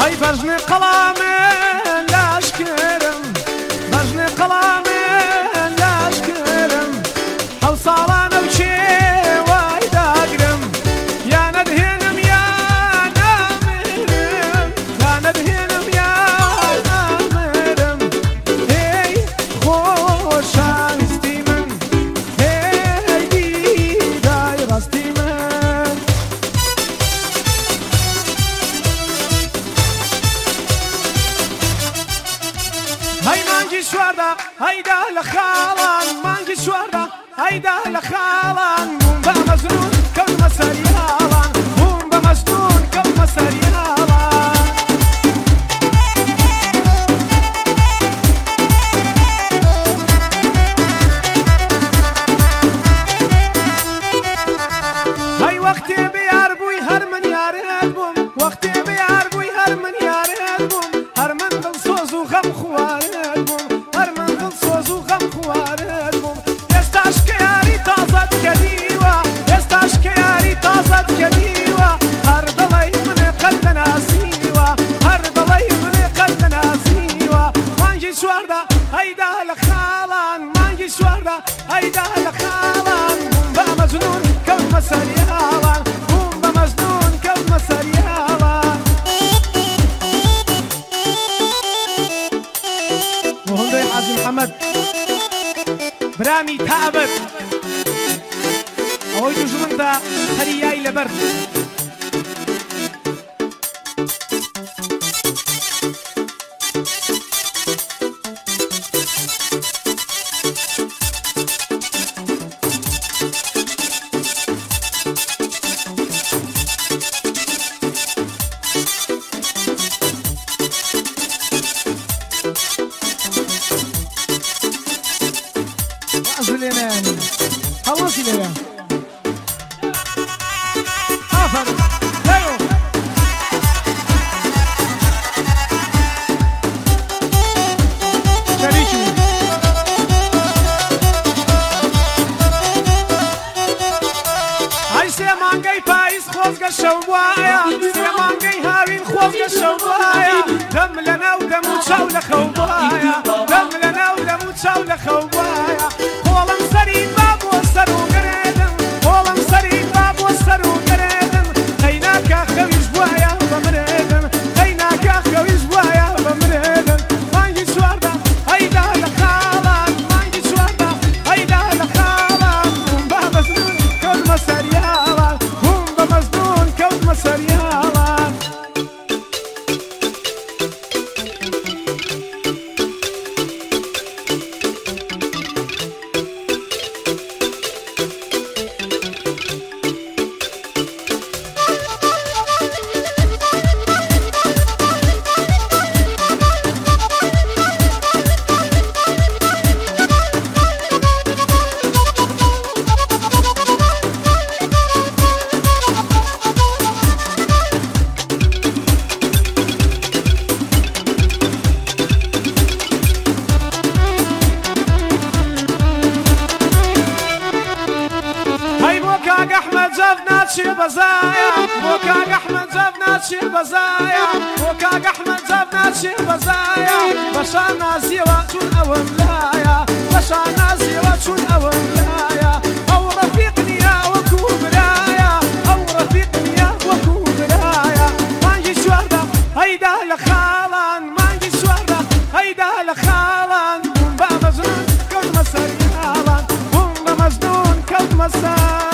بجني قلامي لا اشكرم بجني قلامي لا اشكرم حوصالان وشي وايد اقرم يا ندهنم يا نامرم يا ندهنم يا نامرم هي خوشان استيمن هي دي داير استيمن هاي مانجي شواردا هيدا لخالان مانجي شواردا هيدا لخالان بوم بمجنون كلمة سريالان بوم بمجنون كلمة سريالان هاي وقتي بيار بوي هر من يارد بوم وقتي بيار بوي هر من يارد بوم هر من دل صوز وغم خوارد بوم هر من دل صوز وغم خوارد بوم يستاش كياري تازد كديوة يستاش كياري تازد كديوة هر دلي من قلبنا سيوة هر دلي من قلبنا سيوة مانجي شواردا هيدا لخالان مانجي شواردا هيدا لخالان بوم بمجنون كلمة سريالان بوم بمجنون كلمة سريالان وهندي حاجي محمد برامي تابت اوي دجمن دا خرياي لبرد أزليناني خلصي ليا آفر ايوه شريكي هاي سيمانجي بايس خوزق الشوبايا سيمانجي هاوين خوزق الشوبايا دم لنا ودم وتشاولة خوبايا دم لنا ودم وتشاولة خوبايا قولم سريد باب وسر وقريدم قولم سريد باب وسر وقريدم خيناك خويش بوايا بمريدم خيناك خويش بوايا بمريدم مانجي شواردا هيدا لخالان مانجي شواردا هيدا لخالان هم بمجنون كلمة سريالان هم بمجنون كلمة سريالان بوكاك احمد زفنات شي بزايا بوكاك احمد زفنات شي بزايا بوكاك احمد زفنات شي بزايا بشانا زيوة تون او ملايا بشانا زيوة تون او ملايا او رفيقني يا وكو برايا او رفيقني يا وكو برايا مانجي شواردا هيدا لخالان مانجي شواردا هيدا لخالان بوم بمجنون كلمة سريالان بوم بمجنون كلمة سريالان